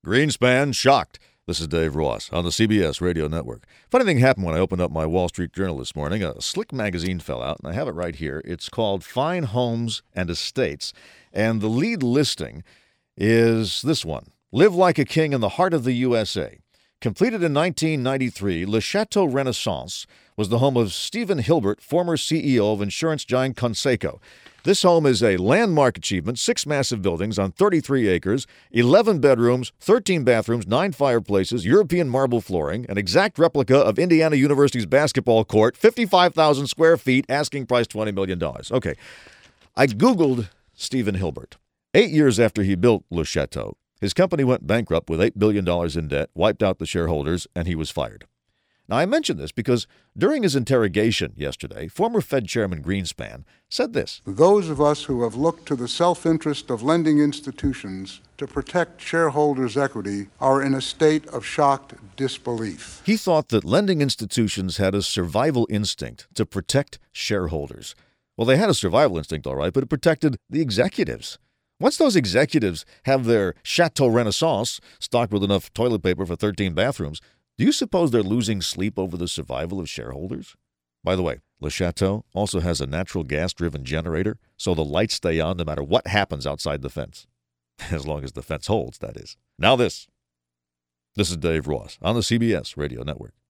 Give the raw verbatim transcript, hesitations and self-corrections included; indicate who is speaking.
Speaker 1: Greenspan shocked. This is Dave Ross on the C B S Radio Network. Funny thing happened when I opened up my Wall Street Journal this morning. A slick magazine fell out, and I have it right here. It's called Fine Homes and Estates, and the lead listing is this one: Live Like a King in the Heart of the U S A. Completed in nineteen ninety-three, Le Chateau Renaissance was the home of Stephen Hilbert, former C E O of insurance giant Conseco. This home is a landmark achievement: six massive buildings on thirty-three acres, eleven bedrooms, thirteen bathrooms, nine fireplaces, European marble flooring, an exact replica of Indiana University's basketball court, fifty-five thousand square feet, asking price twenty million dollars. Okay, I Googled Stephen Hilbert. Eight years after he built Le Chateau, his company went bankrupt with eight billion dollars in debt, wiped out the shareholders, and he was fired. Now, I mention this because during his interrogation yesterday, former Fed Chairman Greenspan said this:
Speaker 2: Those of us who have looked to the self-interest of lending institutions to protect shareholders' equity are in a state of shocked disbelief.
Speaker 1: He thought that lending institutions had a survival instinct to protect shareholders. Well, they had a survival instinct, all right, but it protected the executives. Once those executives have their Chateau Renaissance stocked with enough toilet paper for thirteen bathrooms, do you suppose they're losing sleep over the survival of shareholders? By the way, Le Chateau also has a natural gas-driven generator, so the lights stay on no matter what happens outside the fence. As long as the fence holds, that is. Now this. This is Dave Ross on the C B S Radio Network.